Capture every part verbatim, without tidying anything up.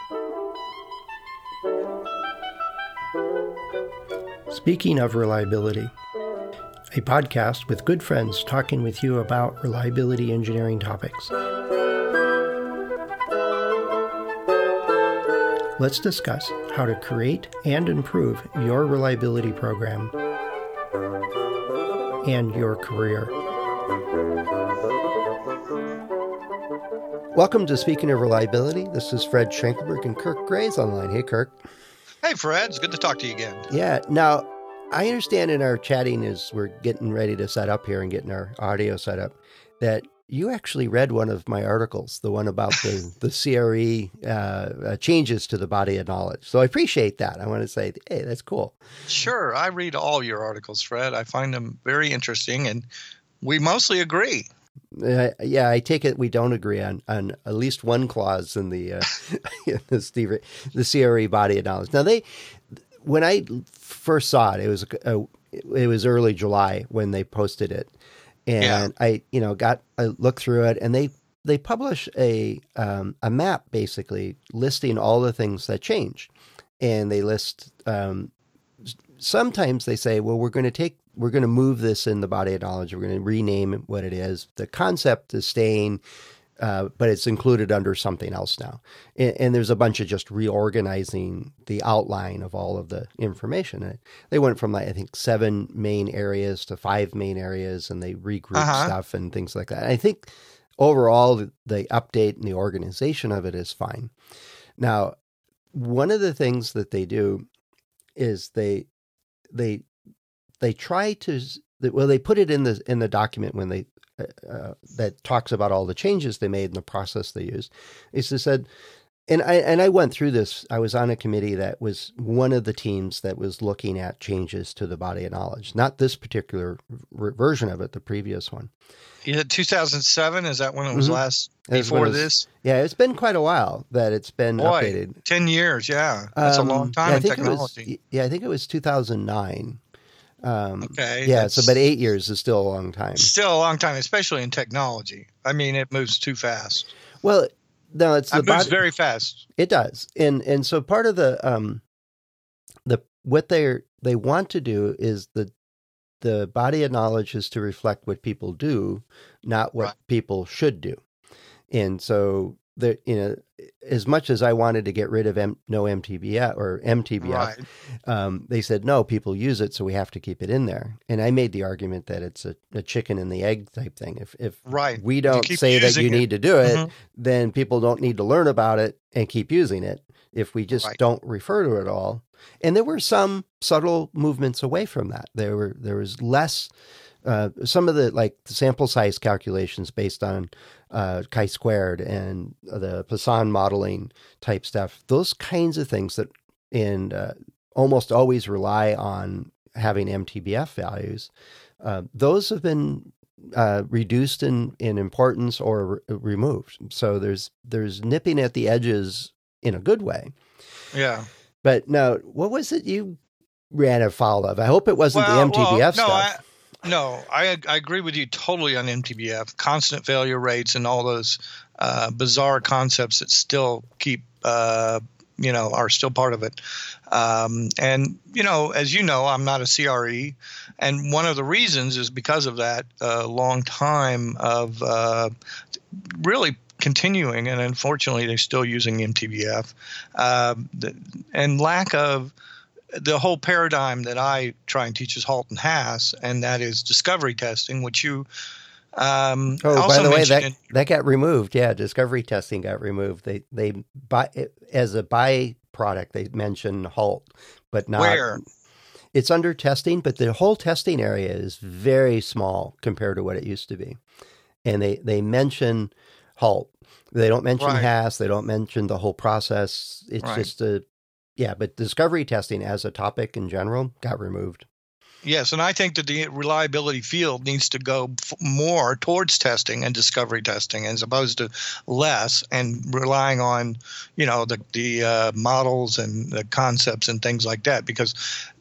Speaking of reliability, a podcast with good friends talking with you about reliability engineering topics. Let's discuss how to create and improve your reliability program and your career. Welcome to Speaking of Reliability. This is Fred Schenkelberg and Kirk Gray's online. Hey, Kirk. Hey, Fred. It's good to talk to you again. Yeah. Now, I understand in our chatting as we're getting ready to set up here and getting our audio set up, that you actually read one of my articles, the one about the, the C R E uh, uh, changes to the body of knowledge. So I appreciate that. I want to say, hey, that's cool. Sure. I read all your articles, Fred. I find them very interesting, and we mostly agree. Uh, yeah, I take it we don't agree on, on at least one clause in the uh, in the, Steve, the C R E body of knowledge. Now, they when I first saw it, it was a, it was early July when they posted it, and yeah. I you know got I looked through it, and they they publish a um, a map basically listing all the things that changed, and they list. Um, sometimes they say, well, we're going to take. We're going to move this in the body of knowledge. We're going to rename it what it is. The concept is staying, uh, but it's included under something else now. And, and there's a bunch of just reorganizing the outline of all of the information. And they went from, like, I think, seven main areas to five main areas, and they regrouped uh-huh. stuff and things like that. And I think overall, the, the update and the organization of it is fine. Now, one of the things that they do is they they They try to, well, they put it in the in the document when they uh, that talks about all the changes they made in the process they used. It's just said, and I and I went through this. I was on a committee that was one of the teams that was looking at changes to the body of knowledge. Not this particular r- version of it, the previous one. Yeah, two thousand seven. Is that when it was mm-hmm. last before it was, this? Yeah, it's been quite a while that it's been Boy, updated. Ten years. Yeah, that's um, a long time yeah, in technology. Was, yeah, I think it was two thousand nine. Um, okay. Yeah, so but eight years is still a long time. Still a long time, especially in technology. I mean, it moves too fast. Well, no, it's it the moves body, very fast. It does, and and so part of the um, the what they they want to do is the the body of knowledge is to reflect what people do, not what right. people should do, and so the you know. As much as I wanted to get rid of M- no M T B F or M T B F, right. um, they said, no, people use it, so we have to keep it in there. And I made the argument that it's a, a chicken and the egg type thing. If if right. we don't say that you it. need to do it, mm-hmm. then people don't need to learn about it and keep using it. If we just right. don't refer to it all. And there were some subtle movements away from that. There were there was less... Uh, some of the like the sample size calculations based on uh, chi-squared and the Poisson modeling type stuff, those kinds of things that and uh, almost always rely on having M T B F values, uh, those have been uh, reduced in, in importance or re- removed. So there's there's nipping at the edges in a good way. Yeah. But now, what was it you ran afoul of? I hope it wasn't well, the M T B F well, no, stuff. I- No, I I agree with you totally on M T B F, constant failure rates, and all those uh, bizarre concepts that still keep, uh, you know, are still part of it. Um, and, you know, as you know, I'm not a C R E. And one of the reasons is because of that uh, long time of uh, really continuing, and unfortunately, they're still using M T B F, uh, the, and lack of the whole paradigm that I try and teach is Halt and Haas, and that is discovery testing, which you um, oh, also by the way, that in, that got removed. Yeah, discovery testing got removed. They they buy as a byproduct. They mention Halt, but not where it's under testing. But the whole testing area is very small compared to what it used to be, and they they mention Halt. They don't mention right. Haas. They don't mention the whole process. It's right. just a Yeah, but discovery testing as a topic in general got removed. Yes, and I think that the reliability field needs to go f- more towards testing and discovery testing as opposed to less and relying on, you know, the the uh, models and the concepts and things like that. Because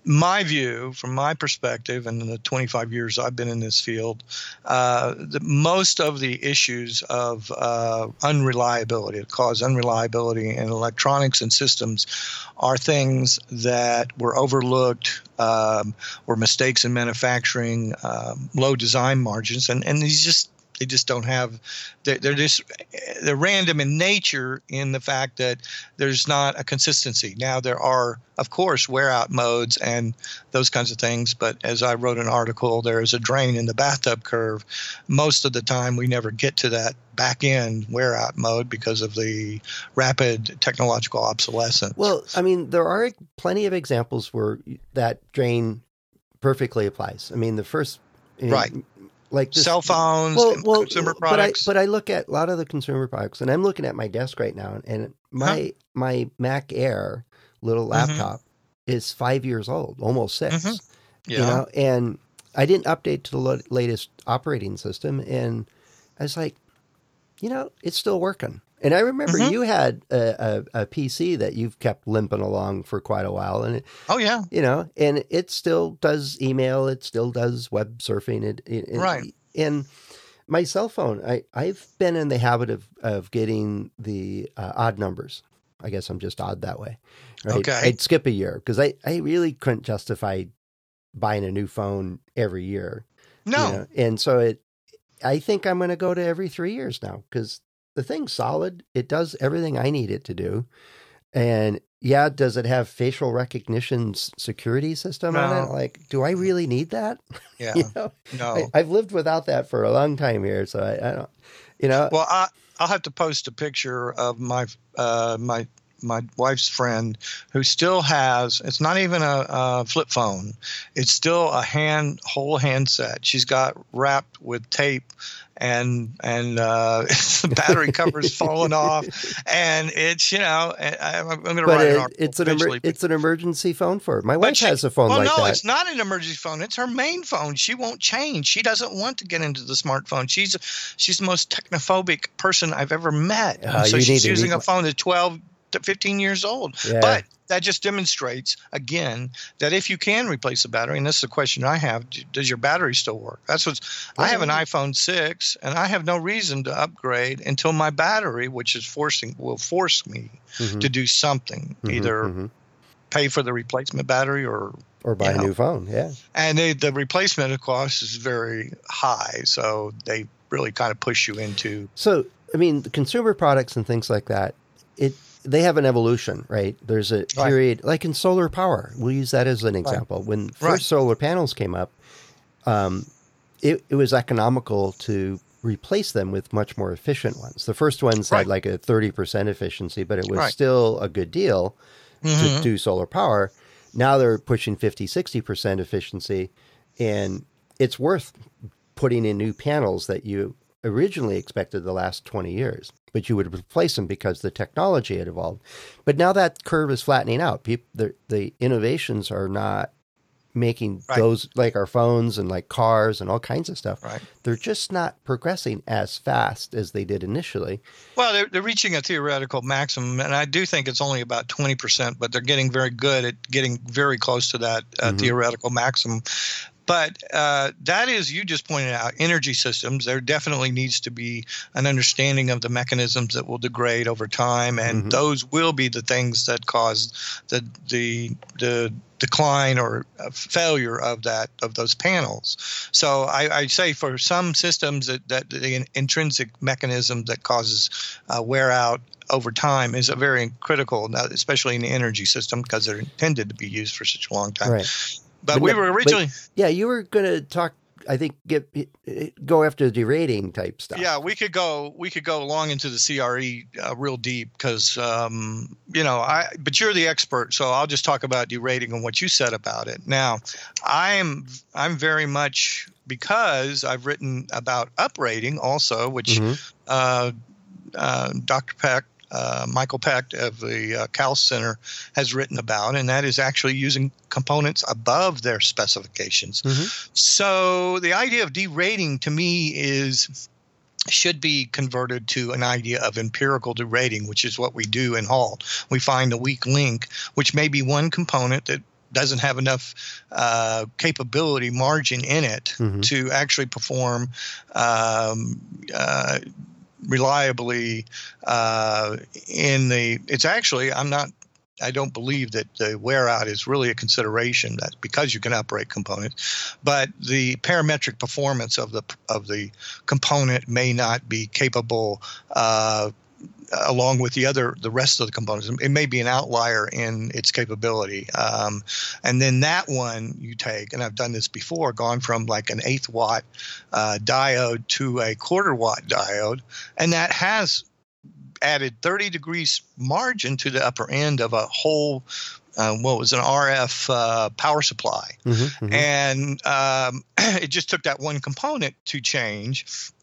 my view, from my perspective, and in the twenty-five years I've been in this field, uh, the, most of the issues of uh, unreliability, that cause unreliability in electronics and systems, are things that were overlooked, um, or mistakes in manufacturing, um, low design margins, and and these just they just don't have. They're, they're just they're random in nature, in the fact that there's not a consistency. Now there are, of course, wear out modes and those kinds of things, but as I wrote an article, there is a drain in the bathtub curve. Most of the time, we never get to that back end wear out mode because of the rapid technological obsolescence. Well, I mean, there are plenty of examples where that drain perfectly applies. I mean, the first, you know, right. Like this, cell phones, well, and well, consumer products. But I, but I look at a lot of the consumer products, and I'm looking at my desk right now, and my huh? my Mac Air little laptop mm-hmm. is five years old, almost six. Mm-hmm. Yeah. You know, and I didn't update to the lo- latest operating system, and I was like, you know, it's still working. And I remember mm-hmm. you had a, a, a P C that you've kept limping along for quite a while. And it, oh, yeah. You know, and it still does email. It still does web surfing. It, it, right. And my cell phone, I, I've been in the habit of, of getting the uh, odd numbers. I guess I'm just odd that way. Right? Okay. I'd skip a year because I, I really couldn't justify buying a new phone every year. No. You know? And so it, I think I'm going to go to every three years now because the thing's solid. It does everything I need it to do. And yeah, does it have facial recognition security system no. on it? Like, do I really need that? Yeah. you know? No. I, I've lived without that for a long time here. So I, I don't, you know. Well, I, I'll have to post a picture of my, uh, my, my wife's friend who still has, it's not even a, a flip phone. It's still a hand, whole handset. She's got wrapped with tape and, and, uh, the battery cover's fallen off, and it's, you know, I, I'm going to write it, an article. It's an, emer- it's an emergency phone for her. My wife she, has a phone well, like no, that. No, it's not an emergency phone. It's her main phone. She won't change. She doesn't want to get into the smartphone. She's, she's the most technophobic person I've ever met. Uh, so she's to, using a phone that's twelve to fifteen years old. Yeah. But that just demonstrates, again, that if you can replace the battery, and this is the question I have, does your battery still work? That's what's, yeah. I have an iPhone six, and I have no reason to upgrade until my battery, which is forcing, will force me mm-hmm. to do something, mm-hmm, either mm-hmm. pay for the replacement battery or or buy you know. a new phone. Yeah. And they, the replacement cost is very high, so they really kind of push you into. So, I mean, the consumer products and things like that, it, they have an evolution, right? There's a period, right. like in solar power. We'll use that as an example. Right. When first right. solar panels came up, um, it, it was economical to replace them with much more efficient ones. The first ones right. had like a thirty percent efficiency, but it was right. still a good deal mm-hmm. to do solar power. Now they're pushing fifty, sixty percent efficiency, and it's worth putting in new panels that you originally expected the last twenty years. But you would replace them because the technology had evolved. But now that curve is flattening out. People, the, the innovations are not making right. those, like our phones and like cars and all kinds of stuff. Right. They're just not progressing as fast as they did initially. Well, they're, they're reaching a theoretical maximum, and I do think it's only about twenty percent, but they're getting very good at getting very close to that uh, mm-hmm. theoretical maximum. But uh, that is, you just pointed out, energy systems. There definitely needs to be an understanding of the mechanisms that will degrade over time, and mm-hmm. those will be the things that cause the the the decline or failure of that of those panels. So I, I say for some systems that, that the intrinsic mechanism that causes uh, wear out over time is a very critical, especially in the energy system, because they're intended to be used for such a long time. Right. But, but we were originally, but, yeah, you were going to talk. I think get go after the derating type stuff. Yeah, we could go. We could go long into the C R E uh, real deep because um, you know. I but you're the expert, so I'll just talk about derating and what you said about it. Now, I'm I'm very much because I've written about uprating also, which mm-hmm. uh, uh, Doctor Peck. Uh, Michael Peck of the uh, Cal Center has written about, and that is actually using components above their specifications. Mm-hmm. So the idea of derating to me is should be converted to an idea of empirical derating, which is what we do in H A L T. We find the weak link, which may be one component that doesn't have enough uh, capability margin in it mm-hmm. to actually perform um, uh, reliably uh, in the. It's actually I'm not. I don't believe that the wear out is really a consideration. That's because you can operate components, but the parametric performance of the of the component may not be capable, uh, along with the other the rest of the components. It may be an outlier in its capability, um, and then that one you take. And I've done this before, gone from like an eighth watt uh, diode to a quarter watt diode, and that has added thirty degrees margin to the upper end of a whole, uh, what was an R F uh, power supply. Mm-hmm, mm-hmm. And um, it just took that one component to change.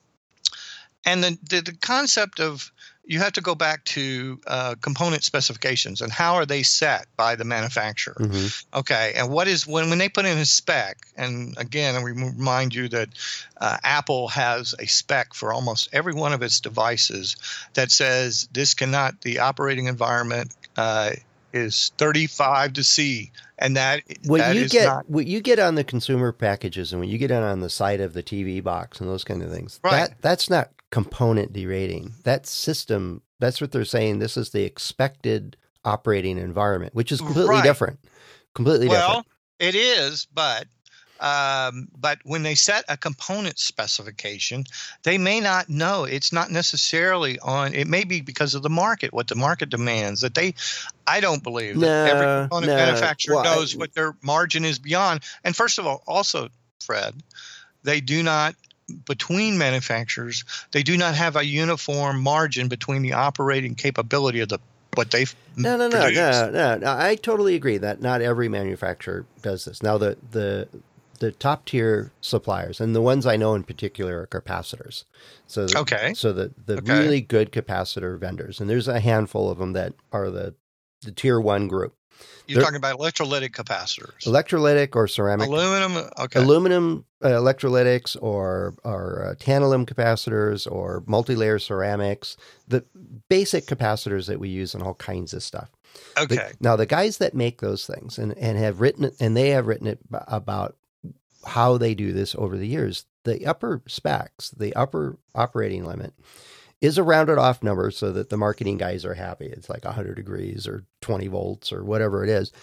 And the, the, the concept of, you have to go back to uh, component specifications and how are they set by the manufacturer. Mm-hmm. Okay, and what is when when they put in a spec, and again, I remind you that uh, Apple has a spec for almost every one of its devices that says this cannot, the operating environment uh, is thirty-five to C, and that what that you is get not, what you get on the consumer packages and when you get it on the side of the T V box and those kind of things. Right. That that's not component derating. That system, that's what they're saying. This is the expected operating environment, which is completely right. different. Completely well, different. Well, it is, but um, but when they set a component specification, they may not know. It's not necessarily on. It may be because of the market, what the market demands. That they, I don't believe that no, every component no. manufacturer well, knows I, what their margin is beyond. And first of all, also, Fred, they do not. Between manufacturers, they do not have a uniform margin between the operating capability of the what they've no no no, produced. no no no. I totally agree that not every manufacturer does this. Now the the the top tier suppliers and the ones I know in particular are capacitors. So the, okay, so the the okay. really good capacitor vendors, and there's a handful of them that are the the tier one group. You're They're, talking about electrolytic capacitors. Electrolytic or ceramic. Aluminum, okay. Aluminum uh, electrolytics or, or uh, tantalum capacitors or multi-layer ceramics, the basic capacitors that we use in all kinds of stuff. Okay. The, now, the guys that make those things and, and have written it, and they have written it about how they do this over the years, the upper specs, the upper operating limit, is a rounded off number so that the marketing guys are happy. It's like one hundred degrees or twenty volts or whatever it is.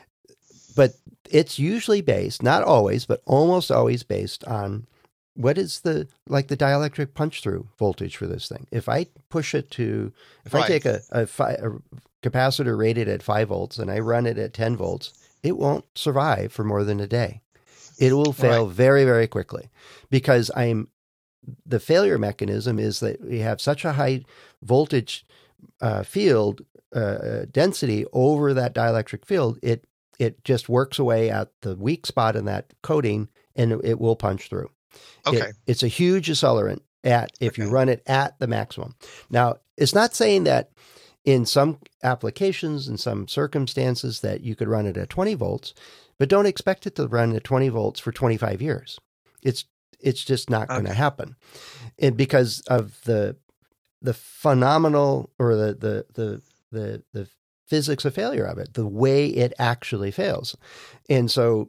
But it's usually based, not always, but almost always based on what is the, like the dielectric punch through voltage for this thing. If I push it to, if right. I take a, a, fi, a capacitor rated at five volts and I run it at ten volts, it won't survive for more than a day. It will fail right. very, very quickly because I'm, the failure mechanism is that we have such a high voltage uh, field uh, density over that dielectric field, it it just works away at the weak spot in that coating, and it, it will punch through. Okay, it, it's a huge accelerant at if okay. you run it at the maximum. Now, it's not saying that in some applications, in some circumstances, that you could run it at twenty volts, but don't expect it to run at twenty volts for twenty-five years. It's It's just not going to okay. happen, and because of the the phenomenal or the, the the the the physics of failure of it, the way it actually fails, and so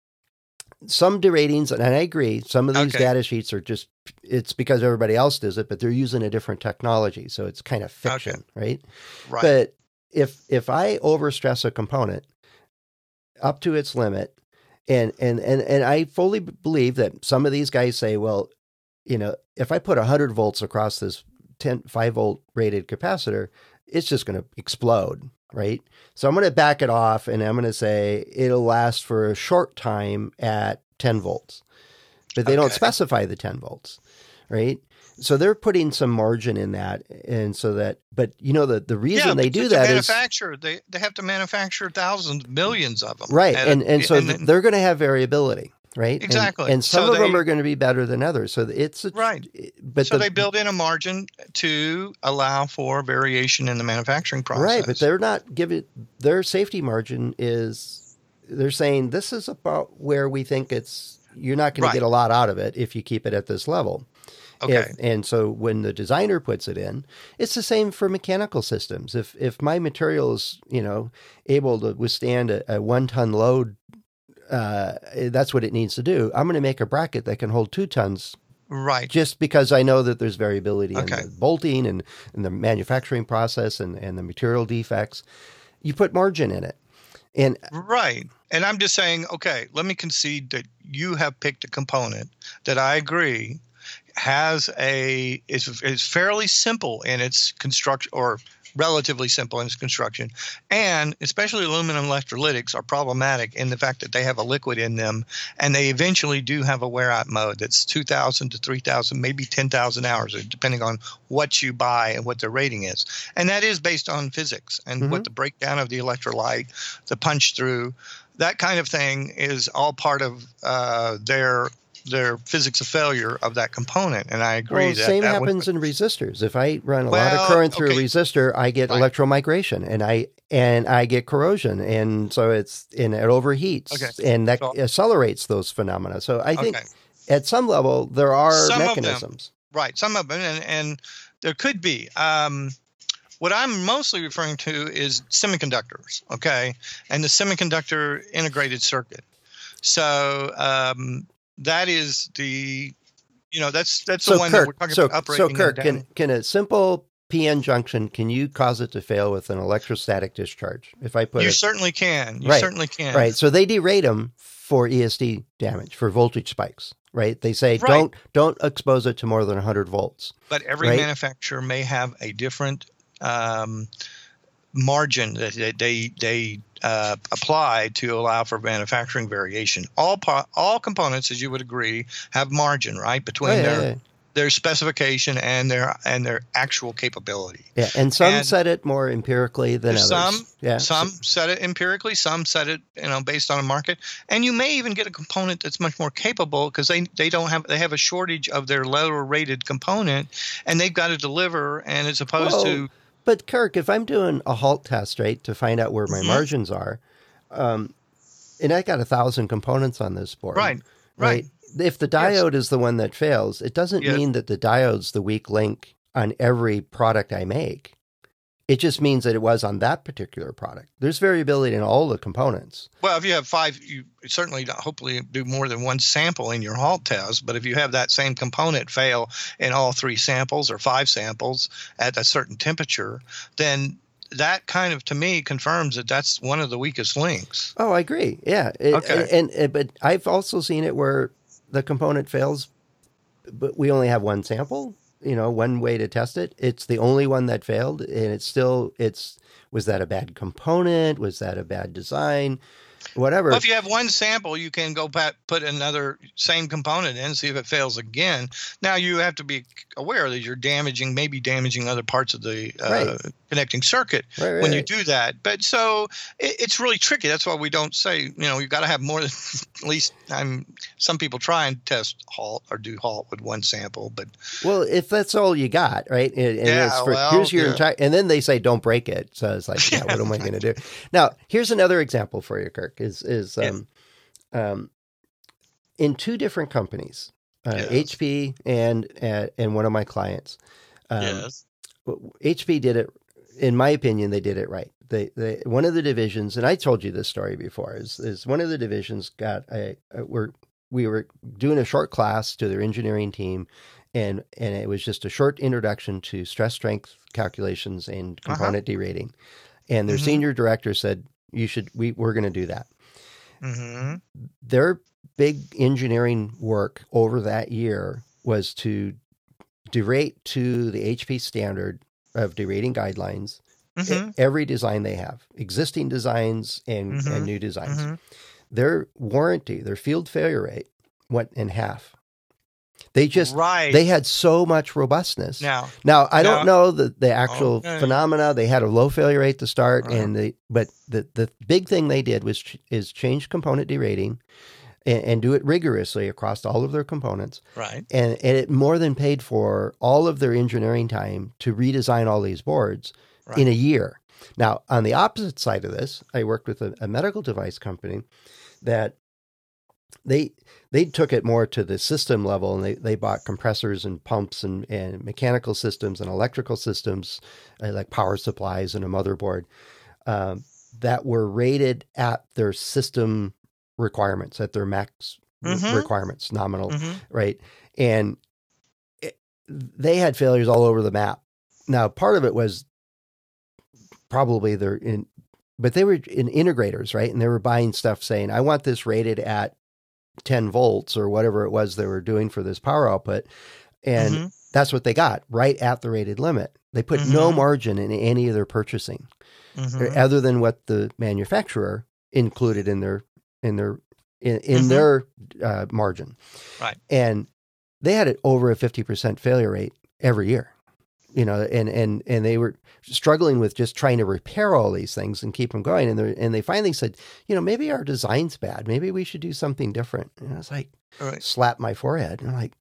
some deratings, and I agree, some of these okay. data sheets are just it's because everybody else does it, but they're using a different technology, so it's kind of fiction, okay. right? Right. But if if I overstress a component up to its limit. And, and and and I fully believe that some of these guys say, well, you know, if I put one hundred volts across this ten, five volt rated capacitor, it's just going to explode, right? So I'm going to back it off and I'm going to say it'll last for a short time at ten volts. But they okay. don't specify the ten volts, right? So they're putting some margin in that, and so that, but you know, the, the reason yeah, they do that is manufacture. They they have to manufacture thousands, millions of them, right? And and, and so and then, they're going to have variability, right? Exactly. And, and some so of they, them are going to be better than others. So it's a, right. But so the, they build in a margin to allow for variation in the manufacturing process, right? But they're not giving their safety margin is. They're saying this is about where we think it's. You're not going right. to get a lot out of it if you keep it at this level. Okay. If, and so when the designer puts it in, it's the same for mechanical systems. If if my material is, you know, able to withstand a, a one ton load, uh, that's what it needs to do. I'm going to make a bracket that can hold two tons. Right. Just because I know that there's variability Okay. in the bolting and, and the manufacturing process and, and the material defects. You put margin in it. And Right. And I'm just saying, okay, let me concede that you have picked a component that I agree has a is is fairly simple in its construction, or relatively simple in its construction, and especially aluminum electrolytics are problematic in the fact that they have a liquid in them, and they eventually do have a wear out mode that's two thousand to three thousand, maybe ten thousand hours, depending on what you buy and what their rating is. And that is based on physics and Mhm. what the breakdown of the electrolyte, the punch through, that kind of thing is all part of uh, their their physics of failure of that component. And I agree well, that same that happens was, in resistors. If I run a lot Well, of current through okay. a resistor, I get Right. electromigration and I and I get corrosion, and so it's and it overheats, Okay. and that So- accelerates those phenomena. So I think Okay. at some level there are Some of them. mechanisms. Right, some of them, and, and there could be. Um, what I'm mostly referring to is semiconductors, okay, and the semiconductor integrated circuit. So um, that is the, you know, that's that's the So one that we're Kirk, talking so, about so uprating. Kirk, and can down. can a simple P N junction, can you cause it to fail with an electrostatic discharge? If I put You it certainly can. You Right, certainly can. right, so they derate them for E S D damage, for voltage spikes, right? They say Right. don't don't expose it to more than one hundred volts. But every Right. manufacturer may have a different um, margin that that they they uh, apply to allow for manufacturing variation. All po- all components, as you would agree, have margin, right, between Oh, yeah, their yeah, their specification and their and their actual capability. yeah. And some And set it more empirically than others. Some yeah, some so- set it empirically, some set it, you know, based on a market, and you may even get a component that's much more capable because they they don't have they have a shortage of their lower rated component, and they've got to deliver, and as opposed Well, to But Kirk, if I'm doing a halt test, right, to find out where my Mhm. margins are, um, and I got a thousand components on this board, Right, right. If the Yes. diode is the one that fails, it doesn't Yes. mean that the diode's the weak link on every product I make. It just means that it was on that particular product. There's variability in all the components. Well, if you have five, you certainly don't- hopefully do more than one sample in your halt test. But if you have that same component fail in all three samples or five samples at a certain temperature, then that kind of, to me, confirms that that's one of the weakest links. Oh, I agree. Yeah. It- Okay. And, and but I've also seen it where the component fails, but we only have one sample. You know, one way to test it. It's the only one that failed, and it's still. It's was that a bad component? Was that a bad design? Whatever. Well, if you have one sample, you can go back, put another same component in, see if it fails again. Now you have to be aware that you're damaging, maybe damaging other parts of the uh, Right. connecting circuit Right, right, when you right. do that. But so it, it's really tricky. That's why we don't say, you know, you've got to have more than at least. I'm. Some people try and test halt or do halt with one sample, but Well, if that's all you got, right? And, and Yeah, it's for, well, here's your yeah. entire, and then they say don't break it. So it's like, yeah, what am I going to do? Now, here's another example for you, Kirk. Is is Yeah. um, um, in two different companies, uh, Yes. H P and uh, and one of my clients. Um, H P did it, in my opinion, they did it right. They, they one of the divisions, and I told you this story before, is is one of the divisions got a, a we're we were doing a short class to their engineering team, and and it was just a short introduction to stress strength calculations and Uh-huh. component derating. And their Mhm. senior director said, "You should. We we're going to do that." hmm Their big engineering work over that year was to derate to the H P standard of derating guidelines hmm e- every design they have, existing designs and, Mhm. and new designs. hmm Their warranty, their field failure rate went in half. They just, right they had so much robustness. now. Now, I Now- don't know the, the actual Okay. phenomena. They had a low failure rate to start, Uh-huh. and they, but the, the big thing they did was ch- is change component derating and, and do it rigorously across all of their components. Right. And, and it more than paid for all of their engineering time to redesign all these boards Right. in a year. Now, on the opposite side of this, I worked with a, a medical device company that they they took it more to the system level, and they, they bought compressors and pumps and, and mechanical systems and electrical systems, uh, like power supplies and a motherboard, um, that were rated at their system requirements, at their max Mm-hmm. requirements, nominal, Mm-hmm. right? And it, they had failures all over the map. Now, part of it was probably they're in, but they were in integrators, right? And they were buying stuff saying, I want this rated at ten volts or whatever it was they were doing for this power output. And Mm-hmm. that's what they got, right at the rated limit. They put Mm-hmm. no margin in any of their purchasing, Mm-hmm. other than what the manufacturer included in their in their in, in Mm-hmm. their uh, margin. Right. And they had it over a fifty percent failure rate every year, you know, and, and, and they were struggling with just trying to repair all these things and keep them going. And they and they finally said, you know, maybe our design's bad. Maybe we should do something different. And I was like, Right. slap my forehead. And I'm like,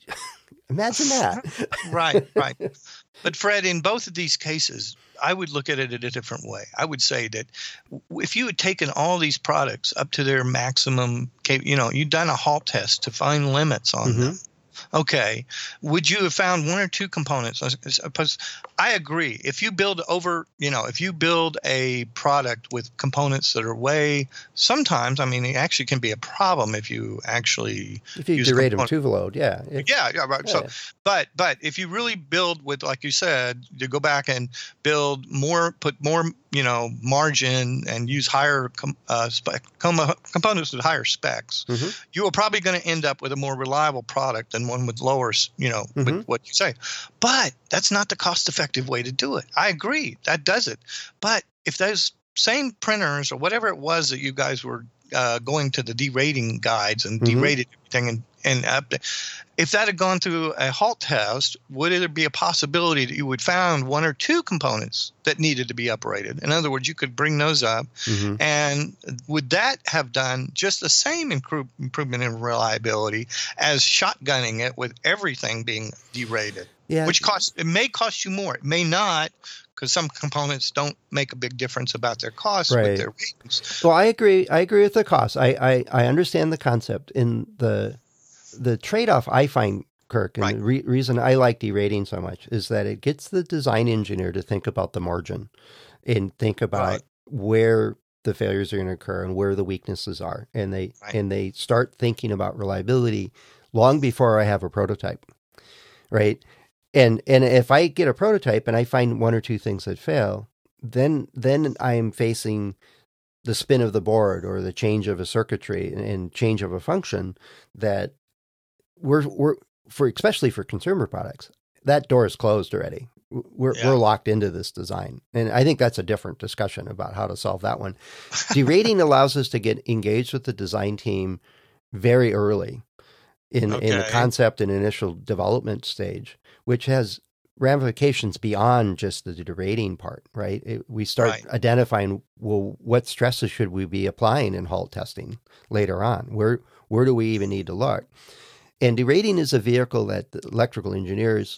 imagine that. Right, right. But Fred, in both of these cases, I would look at it in a different way. I would say that w- if you had taken all these products up to their maximum, cap- you know, you'd done a halt test to find limits on Mhm. them. Okay, would you have found one or two components? I suppose- I agree. If you build over, you know, if you build a product with components that are way, sometimes, I mean, it actually can be a problem if you actually If you use derate them component- too low, yeah. If- yeah, yeah, right. yeah. So, but but if you really build with, like you said, you go back and build more, put more, you know, margin and use higher com, uh, spec com, components with higher specs, Mhm. you are probably going to end up with a more reliable product than one with lower, s- you know, Mhm. with what you say. But that's not the cost-effective way to do it. I agree, that does it. But if those same printers or whatever it was that you guys were uh, going to the derating guides and Mhm. derated everything and and up, if that had gone through a halt test, would there be a possibility that you would found one or two components that needed to be uprated? In other words, you could bring those up, Mhm. and would that have done just the same incru- improvement in reliability as shotgunning it with everything being derated? Yeah. Which costs, it may cost you more, it may not, because some components don't make a big difference about their costs Right. with their ratings. Well, I agree. I agree with the cost. I, I, I understand the concept. In the the trade-off I find, Kirk, and Right. the re- reason I like derating so much is that it gets the design engineer to think about the margin and think about Right. where the failures are going to occur and where the weaknesses are, and they Right. and they start thinking about reliability long before I have a prototype, right? And and if I get a prototype and I find one or two things that fail, then then I'm facing the spin of the board or the change of a circuitry and, and change of a function that we're we're for especially for consumer products, that door is closed already. We're Yeah. we're locked into this design, and I think that's a different discussion about how to solve that one. Derating allows us to get engaged with the design team very early in in the Okay. concept and initial development stage, which has ramifications beyond just the derating part, right? It, we start Right. identifying, well, what stresses should we be applying in halt testing later on? Where where do we even need to look? And derating is a vehicle that the electrical engineers,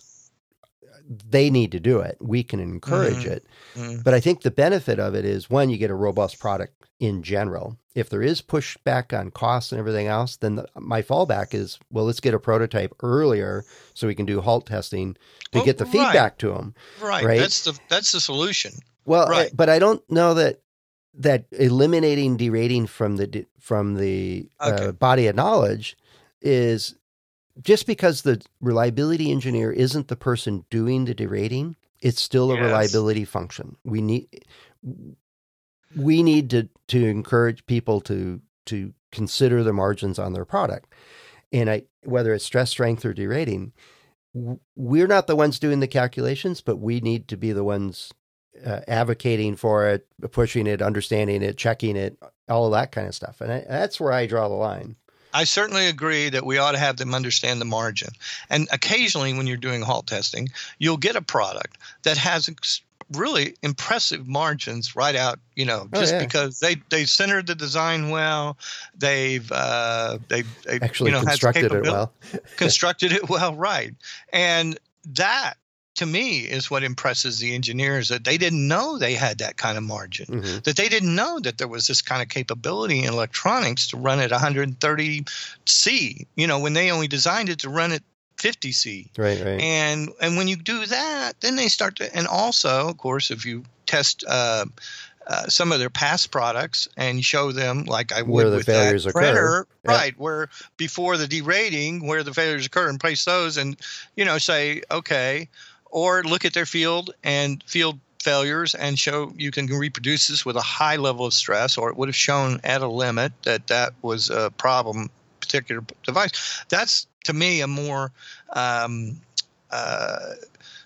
they need to do it. We can encourage Mhm. it. Mm. But I think the benefit of it is, one, you get a robust product in general. If there is pushback on costs and everything else, then the, my fallback is, well, let's get a prototype earlier so we can do halt testing to Well, get the right. feedback to them. Right. Right. That's the that's the solution. Well, Right. I- but I don't know that that eliminating derating from the d- from the Okay. uh, body of knowledge is just because the reliability engineer isn't the person doing the derating. It's still a Yes. reliability function. We need we need to to encourage people to to consider the margins on their product, and I whether it's stress strength or derating, w- we're not the ones doing the calculations, but we need to be the ones uh, advocating for it, pushing it, understanding it, checking it, all of that kind of stuff. And I, that's where I draw the line. I certainly agree that we ought to have them understand the margin. And occasionally, when you're doing halt testing, you'll get a product that has ex- really impressive margins right out. You know, Oh, just yeah. because they they centered the design well, they've uh, they they Actually you know, has constructed it capability- well. constructed it well, right? And that to me, is what impresses the engineers, that they didn't know they had that kind of margin, mm-hmm. that they didn't know that there was this kind of capability in electronics to run at one hundred thirty C, you know, when they only designed it to run at fifty C. Right, right. And and when you do that, then they start to, and also, of course, if you test uh, uh, some of their past products and show them, like I would with that printer, yep. right, where before the derating, where the failures occur, and place those, and, you know, say, okay, or look at their field and field failures and show you can reproduce this with a high level of stress, or it would have shown at a limit that that was a problem, particular device. That's, to me, a more um, uh,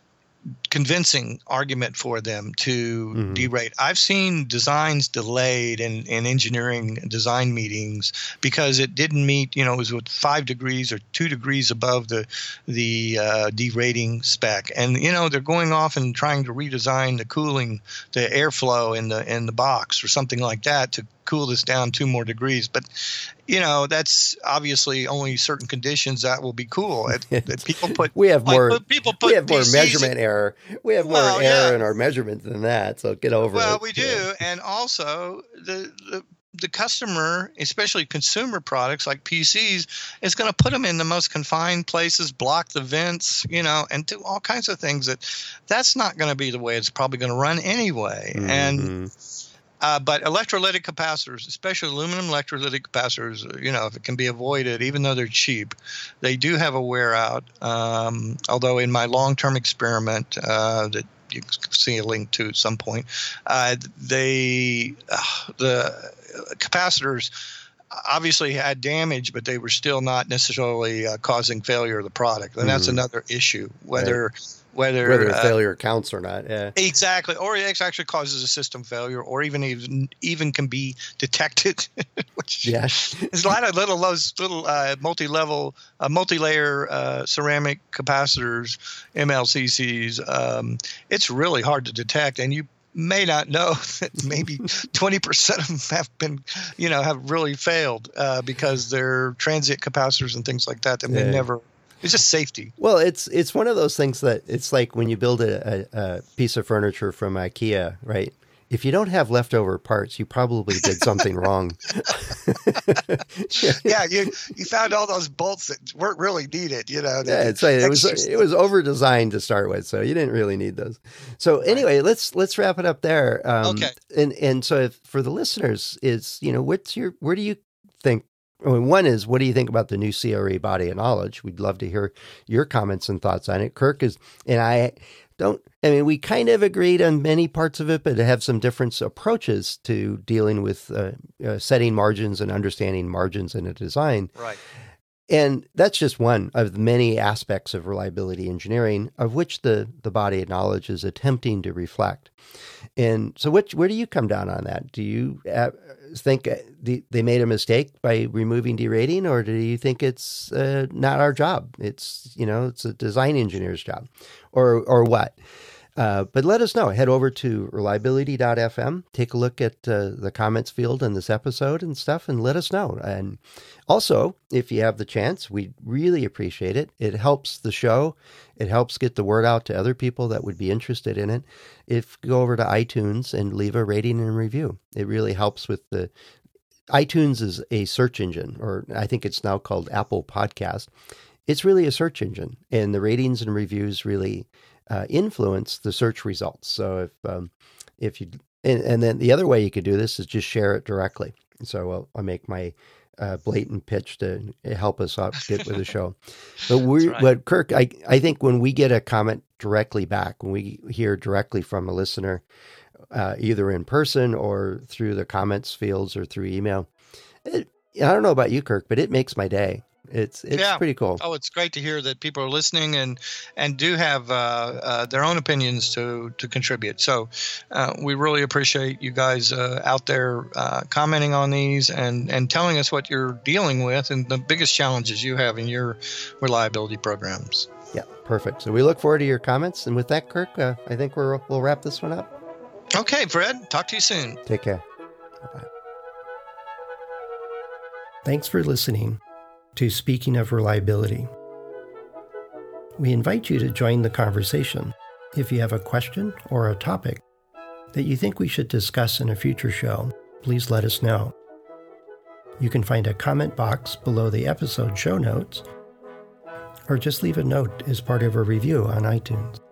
convincing argument for them to mm-hmm. derate. I've seen designs delayed in, in engineering design meetings because it didn't meet, you know, it was with five degrees or two degrees above the the uh, derating spec. And, you know, they're going off and trying to redesign the cooling, the airflow in the in the box or something like that to cool this down two more degrees. But, you know, that's obviously only certain conditions that will be cool. It, it, people put we have like, more people put we have more P Cs measurement error. We have more well, error yeah. in our measurements than that. So get over well, it. Well, we do, yeah. and also the, the the customer, especially consumer products like P Cs, is going to put them in the most confined places, block the vents, you know, and do all kinds of things that that's not going to be the way it's probably going to run anyway. Mm-hmm. And Uh, but electrolytic capacitors, especially aluminum electrolytic capacitors, you know, if it can be avoided, even though they're cheap, they do have a wear out. Um, although in my long-term experiment uh, that you can see a link to at some point, uh, they uh, the capacitors obviously had damage, but they were still not necessarily uh, causing failure of the product. And mm-hmm. that's another issue, whether right. Whether, whether uh, failure counts or not, yeah, exactly, or it actually causes a system failure, or even even, even can be detected. Which yeah, there's a lot of little those little uh, multi-level, uh, multi-layer uh, ceramic capacitors, M L C Cs. Um, it's really hard to detect, and you may not know that maybe twenty percent of them have been, you know, have really failed uh, because they're transient capacitors and things like that that yeah. may never. It's just safety. Well, it's it's one of those things that it's like when you build a, a, a piece of furniture from IKEA, right? If you don't have leftover parts, you probably did something wrong. yeah, you you found all those bolts that weren't really needed, you know. Yeah, it's like it was it was over designed to start with, so you didn't really need those. So anyway, right. let's let's wrap it up there. Um, okay. And and so if, for the listeners, is you know what's your where do you think? I mean, one is, what do you think about the new C R E body of knowledge? We'd love to hear your comments and thoughts on it. Kirk is, and I don't, I mean, we kind of agreed on many parts of it, but have some different approaches to dealing with uh, uh, setting margins and understanding margins in a design. Right. And that's just one of the many aspects of reliability engineering, of which the, the body of knowledge is attempting to reflect. And so which, where do you come down on that? Do you uh, think the, they made a mistake by removing derating, or do you think it's uh, not our job? It's, you know, it's a design engineer's job, or or what? Uh, but let us know. Head over to reliability dot f m, take a look at uh, the comments field in this episode and stuff, and let us know. And also, if you have the chance, we really appreciate it. It helps the show. It helps get the word out to other people that would be interested in it. If you go over to iTunes and leave a rating and review, it really helps with the... iTunes is a search engine, or I think it's now called Apple Podcast. It's really a search engine, and the ratings and reviews really... Uh, influence the search results. So if um, if you and, and then the other way you could do this is just share it directly. So I'll, I'll make my uh, blatant pitch to help us out get with the show. But we, right. but Kirk, I I think when we get a comment directly back, when we hear directly from a listener, uh, either in person or through the comments fields or through email, it, I don't know about you, Kirk, but it makes my day. It's it's yeah. pretty cool. Oh, it's great to hear that people are listening and and do have uh, uh, their own opinions to to contribute. So uh, we really appreciate you guys uh, out there uh, commenting on these and and telling us what you're dealing with and the biggest challenges you have in your reliability programs. Yeah, perfect. So we look forward to your comments. And with that, Kirk, uh, I think we're we'll wrap this one up. Okay, Fred. Talk to you soon. Take care. Bye-bye. Thanks for listening to Speaking of Reliability. We invite you to join the conversation. If you have a question or a topic that you think we should discuss in a future show, please let us know. You can find a comment box below the episode show notes, or just leave a note as part of a review on iTunes.